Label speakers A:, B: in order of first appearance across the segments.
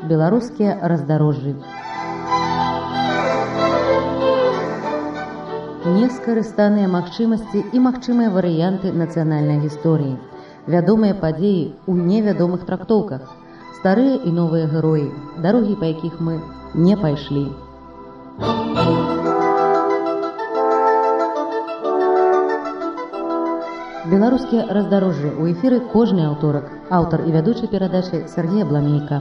A: беларускія раздарожжы. Нескарыстаныя магчымасці і магчымыя варыянты нацыянальнай гісторыі. Вядомыя падзеі ў невядомых трактоўках. Старыя і новыя героі, дарогі, па якіх мы не пайшлі. Беларускія раздарожжы ў эфіры кожны аўторак. Аўтар і вядучы перадачы Сергей Абламейка.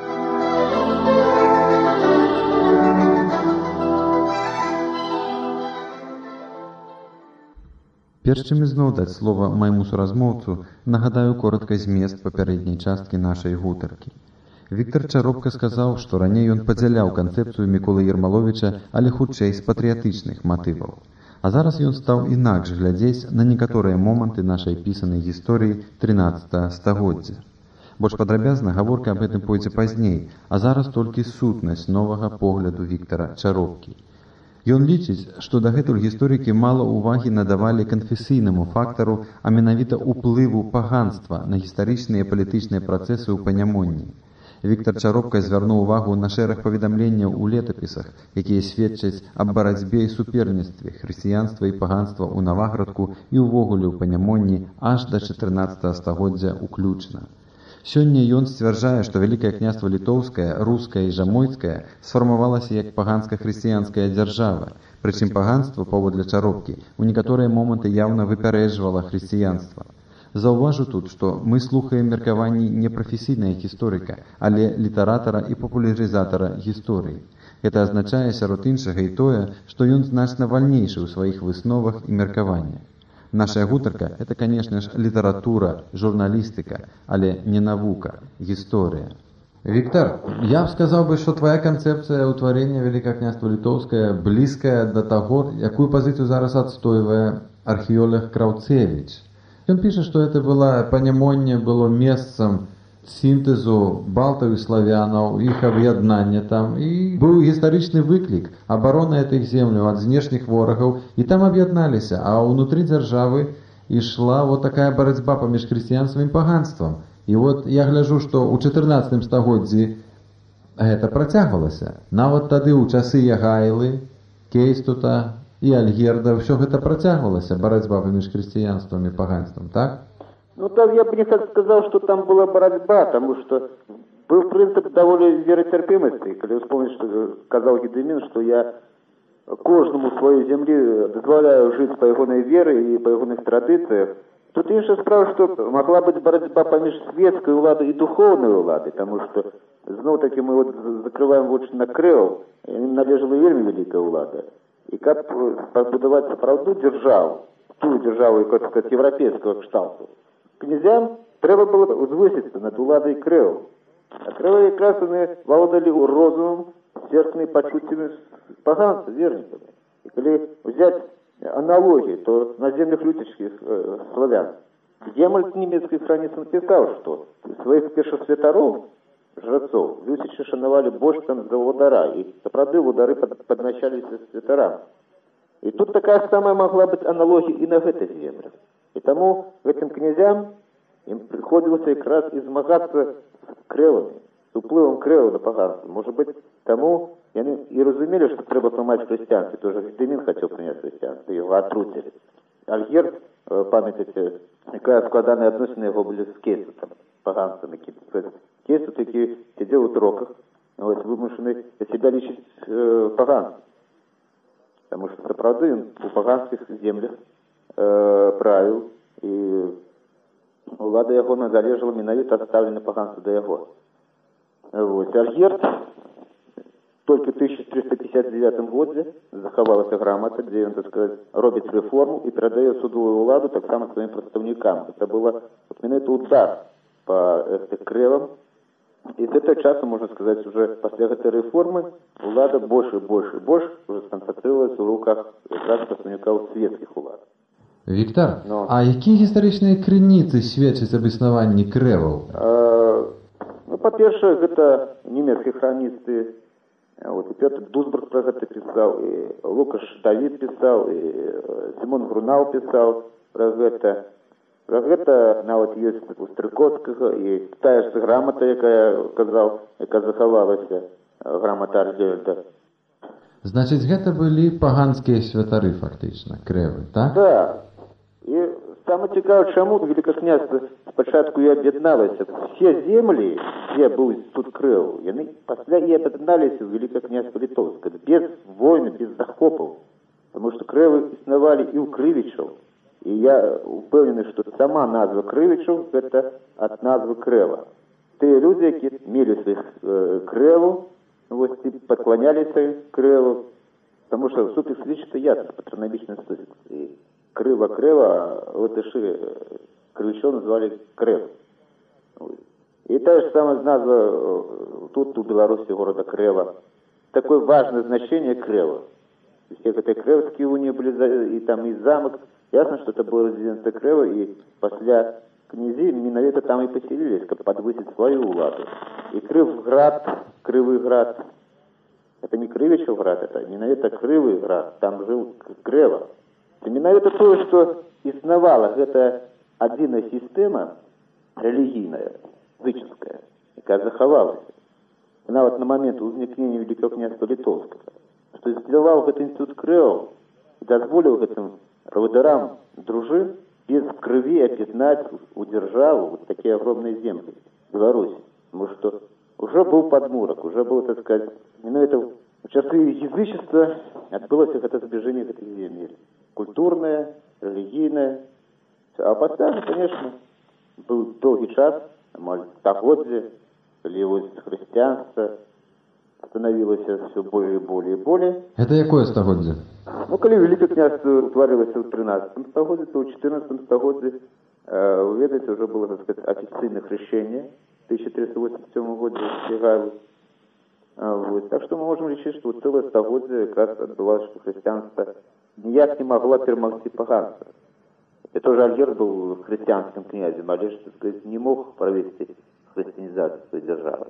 B: Перш чым ізноў даць слова майму суразмоўцу, нагадаю коротка змест папярэдняй часткі нашай гутаркі. Віктор Чаропка сказаў, што раней ён падзяляў канцэпцыю Міколы Ермаловіча, але хутчэй з патрыятычных матываў. А зараз ён стаў інакш глядзець на некаторыя моманты нашай пісанай гісторыі 13 стагоддзя. Больш падрабязна гаворка аб гэтым пойдзе пазней, а зараз толькі сутнасць новага погляду Віктора Чаропкі. Ён лічыць, што дагэтуль гісторыкі мала ўвагі надавалі канфесійнаму фактару, а менавіта ўплыву паганства на гістарычныя і палітычныя працэсы ў Панямонні. Віктор Чаропка звярнуў увагу на шэраг паведамленняў у летапісах, якія сведчаць аб барацьбе і суперніцтве хрысціянства і паганства ў Наваградку і ўвогуле ў Панямонні аж да 14 стагоддзя ўключна. Сёння ён сцвярджае, што Вялікае княства Літоўскае, Рускае і Жамойцкае сфармавалася як паганска-хрысціянская дзяржава, прычым паганство, паводле Чаропкі, у некаторыя моманты яўна выпярэджвала хрысціянства. Заўважу тут, што мы слухаем меркаванні не прафесійнага гісторыка, але літаратара і папулярызатара гісторыі. Гэта азначае сярод іншага і тое, што ён значна вальнейшы ў сваіх высновах і меркаваннях. Наша гутарка – это, конечно ж, литература, журналистика, але не наука, история. Виктор, я бы сказал, что твоя концепция утворения Великого княства Литовское близкая до того, какую позицию зараз отстаивает археолог Краўцевич. Он пишет, что это было Панямонне, было местом синтезу балтаў і славянаў, іх аб'яднання там, і быў гістарычны выклік абароны гэтых земляў ад знешніх ворагаў, і там аб'ядналіся, а ўнутры дзяржавы ішла вот такая барацьба паміж хрысціянствам і паганствам. І вот я гляджу, што ў 14 стагоддзі гэта працягвалася. Нават тады ў часы Ягайлы, Кейстута і Альгерда ўсё гэта працягвалася, барацьба паміж хрысціянствам і паганствам, так?
C: Ну, там я бы не так сказал, что там была борьба, потому что был принцип довольно веротерпимости. Когда вспомнить, что сказал Гедемин, что я кожному своей земли дозволяю жить по ягоной вере и по ягоных традициях. Тут инша справа, что могла быть борьба поміж светской уладой и духовной уладой, потому что, снова-таки, мы вот закрываем вот на Крыв, им належала вельми великая улада. И как побудовать правду державу, ту державу, как сказать, европейского кшталту, князям треба было узвыситься над уладой Крыва. А Крыва якраз они володали розумом, сердцами почуттями паганства, верниками. И когда взять аналогии, то на землях лютичских славян Гемальт немецкий хранитель написал, что своих першосвятаров, жрецов, лютичи шановали больше там за водора, и правды водоры подначались святарам. И тут такая самая могла быть аналогия и на этих землях. И тому этим князям им приходилось как раз и змагаться с Кревами, с уплывом Крева на паганство. Может быть, тому они и разумели, что треба приймати христианство. Тоже Гедемин хотел принять христианство, его отрутили. Альгерд, пам'ятаєте, яка складана відносини його були з Кейстутом, паганством, Кейстут, який сидів у троках, ось, вимушений себя лічити паганством. Потому что, правда, он у паганских землях правил, и улада яго належала менавіта адстаўлена паганства да яго. Вот. Альгерд только в 1359 годзе захавалася грамата, где он, так сказать, робіць реформу и передае судовую уладу так само своим представникам. Это было менавіта удар по Кревам. И с этого часа, можно сказать, уже после этой реформы улада больше и больше и больше уже сконцентрировалась в руках как раз представников светских улад.
B: Віктор, а які гістарычныя крыніцы сведчаць аб існаванні крэваў?
C: Ну, па-першае, гэта нямецкія храністы. Вот, і Петр Дусбург про гэта пісаў, і Лукаш Давід пісаў, і Сімон Грунау пісаў про гэта. Пра гэта нават ёсць у Стрыкоцкага і тая ж грамата, яка захавалася, грамата Альгельда.
B: Значыць, гэта былі паганскія святары, фактычна, крэвы, так?
C: Да. І саме цікаво, чаму Великокняства спачатку і аб'ядналася. Все землі, дзе быў тут крэў, яны пасля і аб'ядналіся ў Великокняства Літоўскае, без войны, без захопаў. Таму што крэвы існавалі і ў крывічаў. І я упэўнены, што сама назва крывічаў гэта ад назвы крэва. Тыя людзі, якія мелі сваіх крэву, вось і пакланяліся крэву, таму што суд іх лічыцца ясна, патранамічны суфікс. І крэва, латышы крывічоў назвалі крэв. І тая ж самая назва тут у Беларусі города Крэва. Такое важное значение крэва. Все гэтыя крэўскія уніі былі, і там і замак. Ясно, что это была резиденция Крэва, и после князей миновито там и поселились, как подвысить свою уладу. И Крывый град, это не Крывичев град, это миновито Крывый град, там жил Крэва. Это миновито то, что иснавала, это одна система религийная, языческая, которая заховалась. Она вот на момент возникновения Великого княжества Литовского, что сделал этот институт Крэва и дозволил этим проводорам дружин без крови опезнать, удержал вот такие огромные земли в Беларуси. Потому что уже был подмурок, уже был, так сказать, именно это в часы язычества отбылось это сближение этих земель. Культурное, религийное. А после, конечно, был долгий час, стагоддзе, левое христианство становилось все более и более и более.
B: Это якое стагоддзе?
C: Ну, коли Великое княжество утворилось в 13 стагоддзе, то в 14 стагоддзе, вы ведаете, уже было, так сказать, официальное хрещение в 1387 году в Егайлу. Вот. Так что мы можем решить, что целое стагоддзе как раз отбывалось, что христианство никак не могло перемогти паганство. И тоже Альгерд был христианским князем, а лишь, так сказать, не мог провести христианизацию своей державы.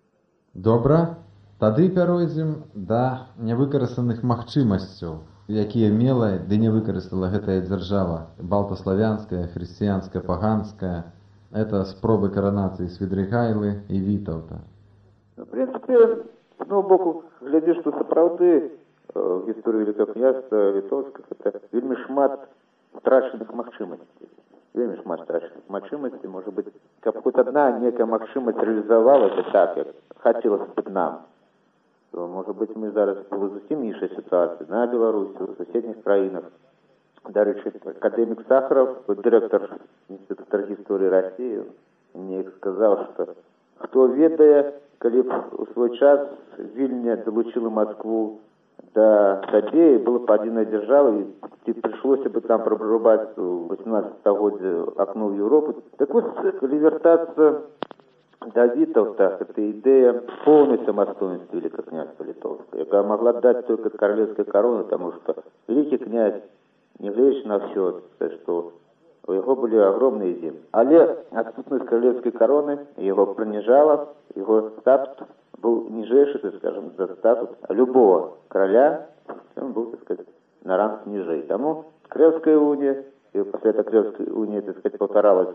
B: Добра. Тады пяройдзем да нявыкарыстаных магчымасцяў, якія мела ды не выкарыстала гэтая дзяржава балтаславянская, хрысціянская, паганская. Это спробы каранацыі Свідрыгайлы і Вітаўта.
C: В принципе, с одного боку, глядзі, што сапраўды в гісторыі Великого княжества Літоўскага это вельмі шмат страчаных магчымасцей. Вельмі шмат страчаных магчымасцей. Может быть, каб хоць одна некая магчымасць реализовалася так, як хацелася б нам, то, может быть, мы зараз в зусім іншай ситуации на Беларуси, в соседних краинах. Дарэчы, академик Сахаров, директор Института истории России, мне сказал, что кто ведае, калі б у свой час Вільня долучила Москву до Сабеи, было бы одна держава, и пришлось бы там прорубать в 18 годзе окно в Европу. Так вот, калі вертаться до Витовта, это идея полной самостоятельности Великого княжества Литовского, которая могла дать только королевская корона, потому что великий князь, не глядя на все, что у него были огромные земли. Але отсутность королевской короны его принижала, его статус был нижайший, так скажем, за статус любого короля, он был, так сказать, на ранг ниже. Тому Кревская уния, и после этой Кревской унии, так сказать, повторалась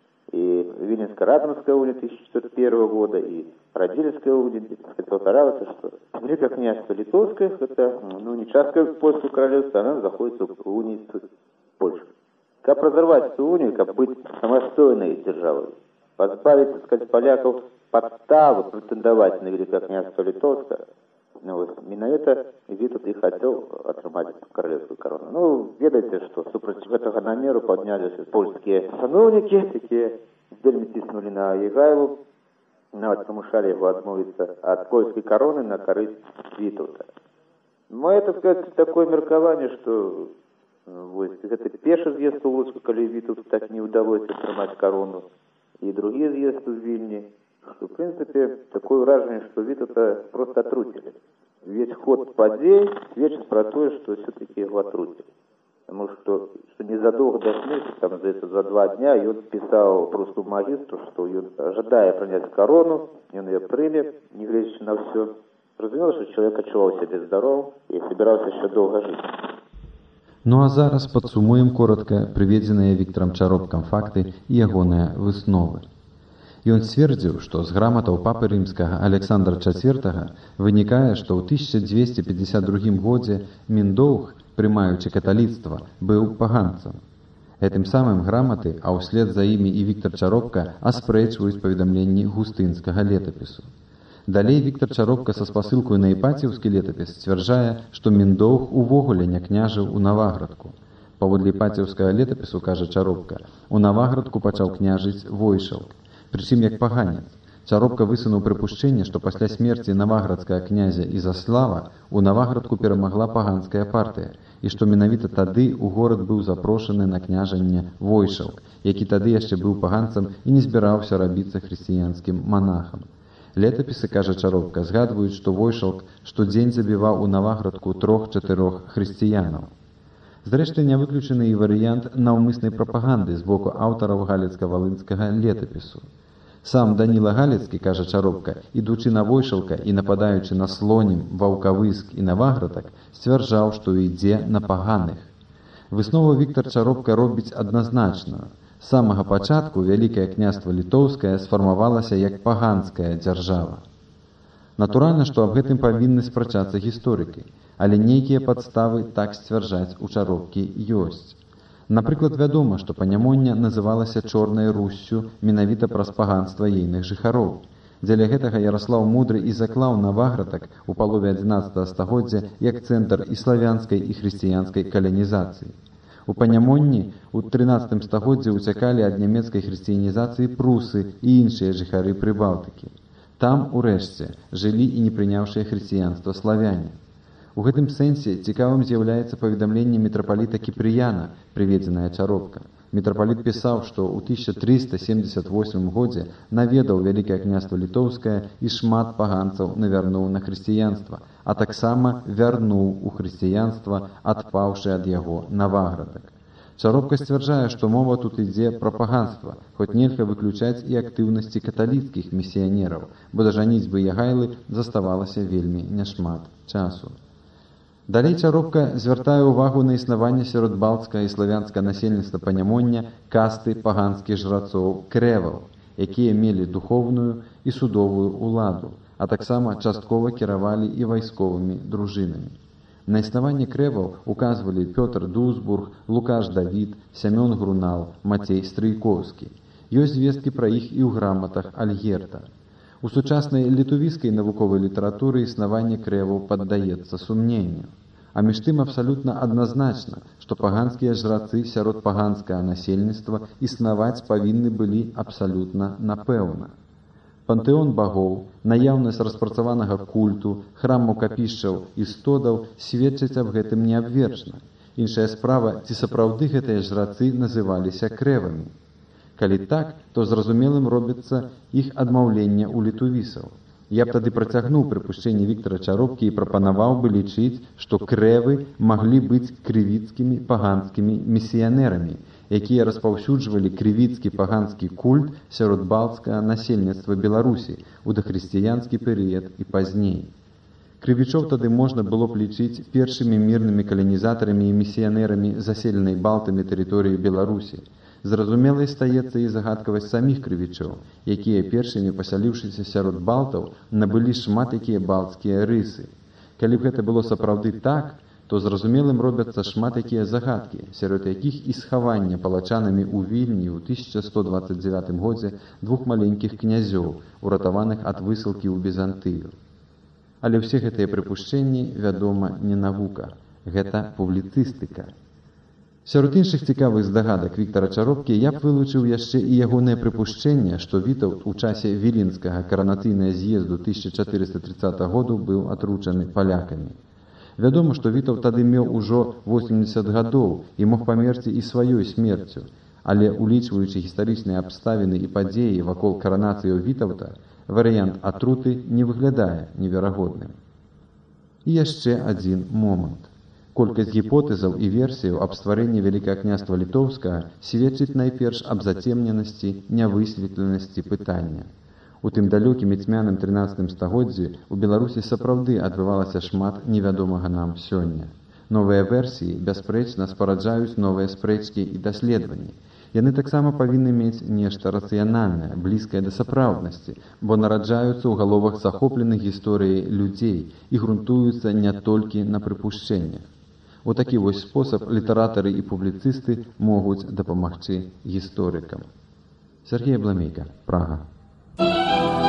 C: и Виленско-Радонская уния 1401 года, и Радилевская уния, так сказать, повторалась, что Великое княжество Литовское, это, не частное польское королевство, она находится в унии с Польшей. Как разорвать эту унию, как быть самостоятельной державой, позбавить, так сказать, поляков подставы претендовать на Великое княжество Литовское, именно это Витовт и хотел отрывать королевскую корону. Ведаете, что супротив этого намеру поднялись польские сановники, такие вельми тиснули на Егайлу, нават помышали его отмовиться от польской короны на корысть Витовта. Мое, так сказать, такое меркование, что это пеший з'езд у Луцка, коли Витовту так не удалось отрывать корону, и другие з'езды в Вильне, что, в принципе, такое выражение, что Витовта просто отрутили. Весь ход подей свидчит про то, что все-таки его отрутили. Потому что незадолго до смерти, там, за 2 дня, и он писал просто магистру, что он, ожидая принять корону, и он ее принял, не глядя на все. Разумело, что человек отчувал себя здоров и собирался еще долго жить.
B: Ну а зараз падсумуем коротка прыведзеныя Віктарам Чаропкам факты і ягоныя высновы. Ён сцвердзіў, што з граматаў папы рымскага Александра IV вынікае, што ў 1252 годзе Міндоўг, прымаючы каталіцтва, быў паганцам. Гэтым самым граматы, а ўслед за імі і Віктар Чаропка аспрэчваюць паведамленні густынскага летапісу. Далей Віктар Чаропка са спасылкаю на іпаціўскі летапіс сцвярджае, што Міндоўг увогуле не княжыў у Наваградку. Паводле іпаціўскага летапісу, кажа Чаропка, у Наваградку пачаў княжыць Войшалк, прычым як паганец. Чаропка высунуў прыпушчэнне, што пасля смерці наваградскага князя Ізаслава у Наваградку перамагла паганская партыя, і што менавіта тады ў горад быў запрошаны на княжанне Войшалк, які тады яшчэ быў паганцам і не збіраўся рабіцца хрысціянскім манахам. Летапісы, кажа Чаропка, згадваюць, што Войшалк штодзень забіваў у Наваградку 3-4 хрысціянаў. Зрэшты, не выключаны і варыянт наўмыснай прапаганды з боку аўтараў галіцка-валынскага летапісу. Сам Даніла Галіцкі, кажа Чаропка, ідучы на Войшалка і нападаючы на Слонім, Ваўкавыск і Наваградак, сцвярджаў, што ідзе на паганых. Выснову Віктар Чаропка робіць адназначную. З самага пачатку Вялікае княства Літоўскае сфармавалася як паганская дзяржава. Натуральна, што аб гэтым павінны спрачацца гісторыкі, але нейкія падставы так сцвярджаць у Чаропкі ёсць. Напрыклад, вядома, што Панямоння называлася Чорнай Руссю менавіта праз паганства ейных жыхароў. Дзеля гэтага Яраслаў Мудры і заклаў Наваградак у палове 11 стагоддзя як цэнтр і славянскай і хрысціянскай калянізацыі. У Панямонні ў 13 стагоддзі уцякалі ад нямецкай хрысціянізацыі прусы і іншыя жыхары Прыбалтыкі. Там, урэшце, жылі і не прыняўшыя хрысціянства славяне. У гэтым сэнсе цікавым з'яўляецца паведамленне мітрапаліта Кіпрыяна, прыведзенае Чаропка. Мітрапаліт пісаў, што ў 1378 годзе наведаў Вялікае княства Літоўскае і шмат паганцаў навярнуў на хрысціянства, а таксама вярнуў у хрысціянства, адпаўшы ад яго Наваградак. Чаропка сцвярджае, што мова тут ідзе пра паганства, хоць нельга выключаць і актыўнасці каталіцкіх місіянераў, бо да жаніцьбы Ягайлы заставалася вельмі няшмат часу. Далей Чаропка звяртае ўвагу на існаванне сярод балцкага і славянскага насельніцтва Панямоння касты паганскіх жрацоў крэваў, якія мелі духоўную і судовую ўладу, а таксама часткова кіравалі і вайсковымі дружынамі. На існаванне крэваў указвалі Пётр Дузбург, Лукаш Давід, Сямён Грунал, Мацей Стрыйкоўскі. Ёсць звесткі пра іх і ў граматах Альгерта. У сучаснай літувійскай навуковай літаратуры існаванне крэваў паддаецца сумненню. А між тым абсалютна адназначна, што паганскія жрацы сярод паганскага насельніцтва існаваць павінны былі абсалютна напэўна. Пантэон багоў, наяўнасць распрацаванага культу, храмаў капішчаў і стодаў сведчаць аб гэтым неабвержна. Іншая справа, ці сапраўды гэтыя жрацы называліся крэвамі. Калі так, то зразумелым робіцца іх адмаўленне ў літувісаў. Я б тады працягнуў прыпушчэнне Віктара Чаропкі і прапанаваў бы лічыць, што крэвы маглі быць крывіцкімі паганскімі місіянерамі, якія распаўсюджвалі крывіцкі паганскі культ сярод балцкага насельніцтва Беларусі ў дахрысціянскі перыяд і пазней. Крывічоў тады можна было б лічыць першымі мірнымі каланізатарамі і місіянерамі заселенай балтамі тэрыторыі Беларусі. Зразумелай стаецца і загадкавасць саміх крывічоў, якія першымі, пасяліўшыся сярод балтаў, набылі шмат якія балцкія рысы. Калі б гэта было сапраўды так, то зразумелым робяцца шмат якія загадкі, сярод якіх і схаванне палачанамі ў Вільні ў 1129 годзе двух маленькіх князёў, уратаваных ад высылкі ў Бізантыю. Але ўсе гэтыя прыпушчэнні, вядома, не навука. Гэта публіцыстыка. Сярод іншых цікавых здагадак Віктара Чаропкі я б вылучыў яшчэ і ягонае прыпушчэнне, што Вітаўт у часе Віленскага каранацыйнага з'езду 1430 году быў атручаны палякамі. Вядома, што Вітаўт тады меў ужо 80 гадоў і мог памерці і сваёй смерцю, але, улічваючы гістарычныя абставіны і падзеі вакол каранацыяў Вітаўта, варыянт атруты не выглядае неверагодным. І яшчэ адзін момант. Колькасць гіпотэзаў і версіяў аб стварэнні Вялікага княства Літоўскага сведчыць найперш аб зацемненасці, нявысветленасці пытання. У тым далёкім і цьмяным 13 стагоддзі ў Беларусі сапраўды адбывалася шмат невядомага нам сёння. Новыя версіі, бясспрэчна, спараджаюць новыя спрэчкі і даследаванні. Яны таксама павінны мець нешта рацыянальнае, блізкае да сапраўднасці, бо нараджаюцца ў галовах захопленых гісторыяй людзей і грунтуюцца не толькі на прыпушчэннях. У такі вось спосаб літаратары і публіцысты могуць дапамагчы гісторыкам. Сергей Абламейка, Прага.